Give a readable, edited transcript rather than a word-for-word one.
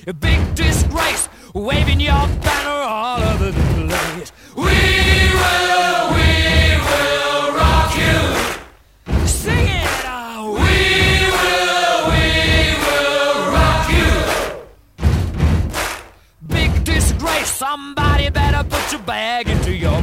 a big disgrace, waving your banner all over the place. We will rock you. Sing it out. We will rock you. Big disgrace, somebody better put your bag into your